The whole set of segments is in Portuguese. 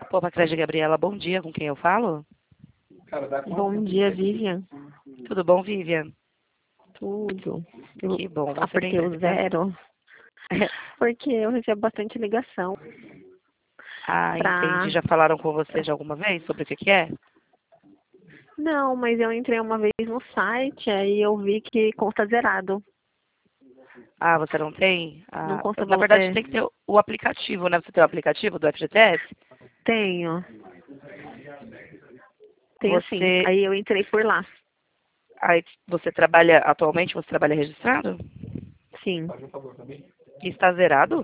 Pô, Patrícia Gabriela, bom dia, com quem eu falo? Bom dia, Vivian. Tudo bom, Vivian? Tudo. Que bom, você tem... Apertei o zero, porque eu recebo bastante ligação Ah, pra... entendi. Já falaram com você de alguma vez sobre o que que é? Não, mas eu entrei uma vez no site, aí eu vi que consta zerado. Ah, você não tem? Não Ah, consta na valor. verdade, tem que ter o aplicativo, né? Você tem o aplicativo do FGTS? Tenho. Tenho sim. Você, Aí eu entrei por lá. aí, você trabalha, atualmente, você trabalha registrado? Sim. E está zerado?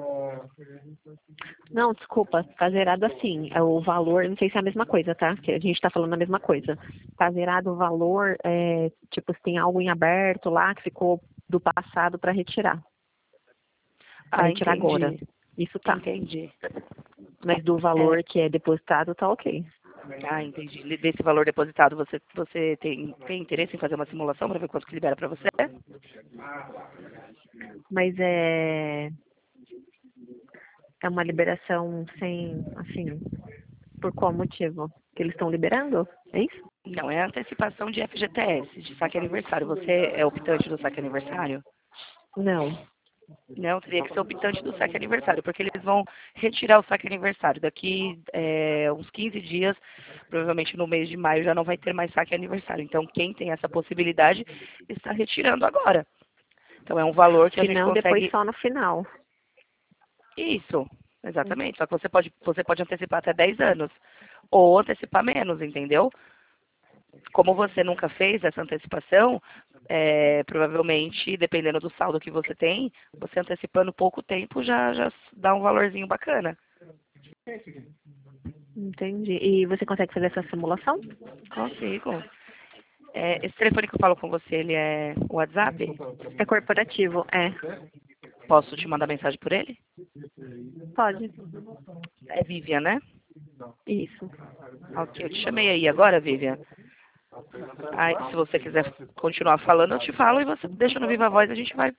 Não, desculpa, tá zerado assim. É o valor, não sei se é a mesma coisa, tá? Que a gente tá falando a mesma coisa. Tá zerado o valor, tipo, se tem algo em aberto lá que ficou do passado para retirar. Para Ah, retirar agora. entendi. Isso tá. Entendi. Mas do É, valor que é depositado, tá ok. ah, entendi. Desse valor depositado, você tem interesse em fazer uma simulação para ver quanto que libera para você? Mas é uma liberação sem, assim, por qual motivo? Que eles estão liberando? É isso? Não, é antecipação de FGTS, de saque aniversário. Você é optante do saque aniversário? Não. Não, teria que ser optante do saque aniversário, porque eles vão retirar o saque aniversário. Daqui uns 15 dias, provavelmente no mês de maio, já não vai ter mais saque aniversário. Então, quem tem essa possibilidade está retirando agora. Então, é um valor que a Se gente não, depois consegue. só no final. Isso, exatamente. Só que você pode antecipar até 10 anos. Ou antecipar menos, entendeu? Como você nunca fez essa antecipação, provavelmente, dependendo do saldo que você tem, você antecipando pouco tempo já dá um valorzinho bacana. Entendi. E você consegue fazer essa simulação? Consigo. Esse telefone que eu falo com você, ele é o WhatsApp? É corporativo, é. Posso te mandar mensagem por ele? Pode. É Vivian, né? Isso. Ok, eu te chamei aí agora, Vivian. Aí, se você quiser continuar falando, eu te falo e você deixa no Viva Voz, a gente vai.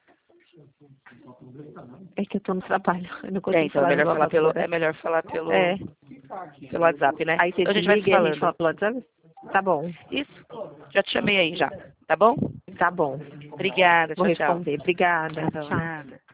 É que eu tô no trabalho. Eu não consigo Então falar no voz agora. é melhor falar pelo, É. pelo WhatsApp, né? Aí você Então a gente vai se desliga e a gente falando. fala pelo WhatsApp? Tá bom. Isso. Já te chamei aí já, tá bom? Tá bom. Obrigada, Vou tchau, tchau. responder. Obrigada. Tá bom, Tchau. nada.